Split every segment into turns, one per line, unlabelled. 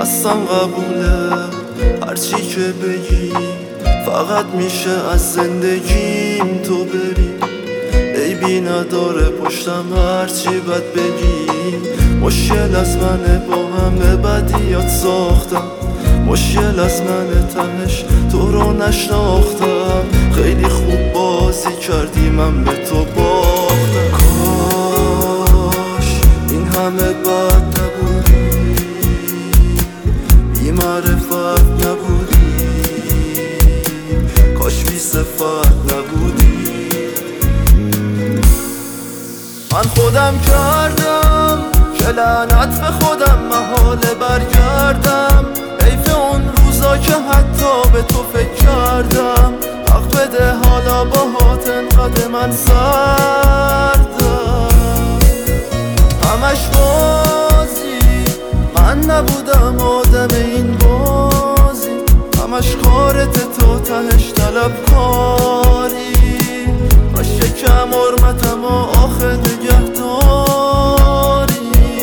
دستم قبوله هرچی که بگی، فقط میشه از زندگیم تو بری. عیبی نداره پشتم هرچی بد بگی، مشکل از منه با همه بدیات ساختم، مشکل از منه تهش تو رو نشناختم. خیلی خوب بازی کردی من به تو باختم، کاش این همه بد نبودی، بی معرفت نبودی، کاش بی صفت نبودی. من خودم کردم که لعنت به خودم محاله برگردم، حیف اون روزا که حتی به تو فکر کردم. حق بده حالا باهات انقدر من سردم، همش بازی، من نبودم آدم این بازی، همش کارت تو تهش طلبکاری. باش یکم حرمتم و آخه نگهداری.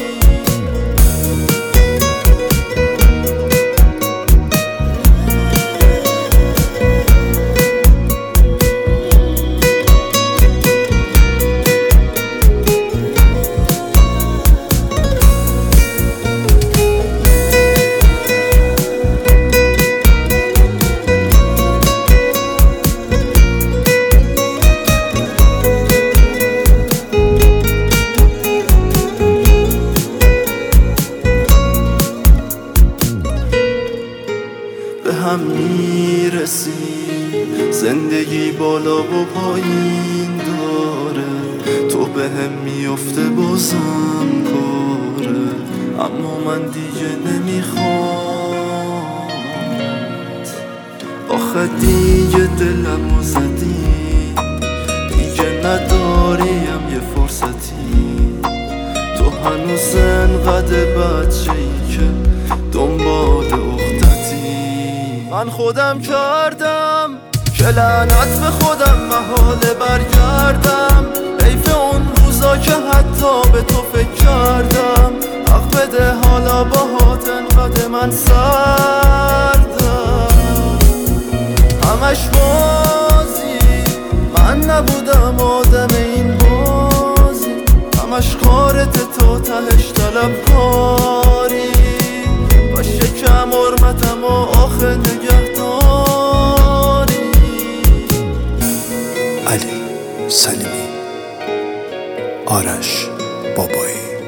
به هم میرسیم، زندگی بالا و پایین داره، تو به هم میفته بازم کاره. اما من دیگه نمیخوام، آخه دیگه دلمو زدی، دیگه نداریم یه فرصتی. تو هنوز انقدر بچه‌ای که دنبال اختتی. من خودم کردم که لعنت به خودم محاله برگردم، حیف اون روزا که حتی به تو فکر کردم. حق بده حالا باهات انقدر من سردم، همش بازی، من نبودم آدم این بازی، همش کارت تو تهش طلبکاری. باش یکم حرمتم و آخه نگهداری.
علی سلیمی، آرش بابایی.